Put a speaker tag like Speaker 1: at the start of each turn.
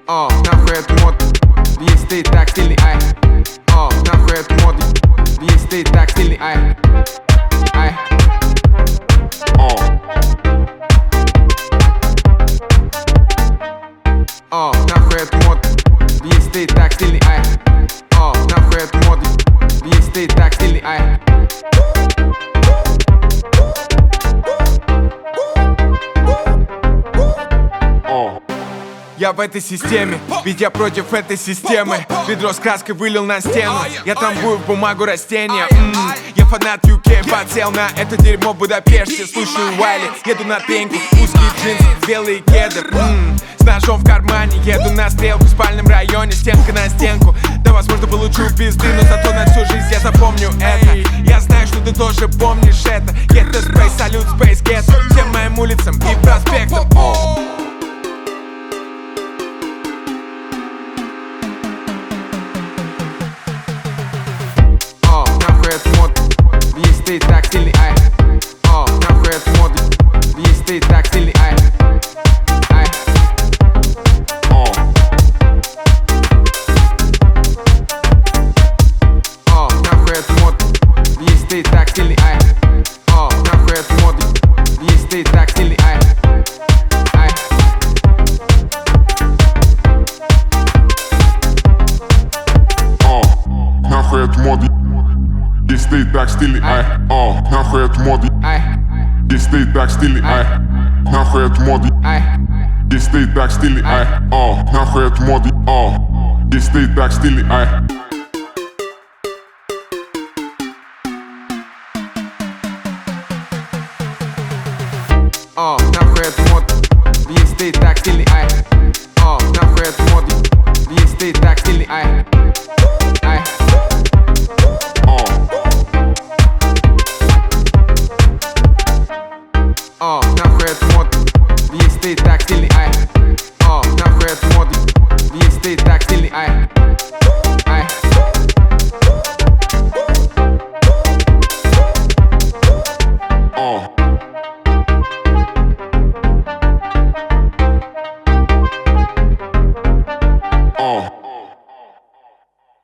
Speaker 1: Нахуй это мод, если ты так стильный, ай. Нахуй это мод, если ты так стильный, ай. Ай. Нахуй это мод, если ты так стильный, ай. Нахуй это мод, если ты так стильный, ай. Я в этой системе, ведь я против этой системы. Ведро с краской вылил на стену, я трамбую в бумагу растения. Я фанат UK, подсел на это дерьмо в Будапеште. Слушаю Уайли, еду на пеньку, узкие джинсы, белые кеды. С ножом в кармане, еду на стрелку в спальном районе, стенка на стенку. Да, возможно, получу пизды, но зато на всю жизнь я запомню это. Я знаю, что ты тоже помнишь это. Get the space, салют, space, get всем моим улицам и проспектам. Нахуй это мод, если ты так стильный, ай. Нахуй это мод, если ты так стильный, ай. Ай. Нахуй это мод, если ты так стильный, ай. Нахуй это мод, если ты так стильный, ай. Ай.
Speaker 2: Нахуй это мод, если ты так стильный, ай. Нахуй это мод, если ты так стильный, ай. Нахуй это мод, если ты так стильный, ай. Нахуй это мод, если ты так стильный, ай.
Speaker 1: Нахуй это мод, если ты так стильный, ай. Нахуй это мод, если ты так стильный, ай. Ай. Нахуй это мод, если ты так стильный, ай. Нахуй это мод, если ты так стильный, ай. Ай.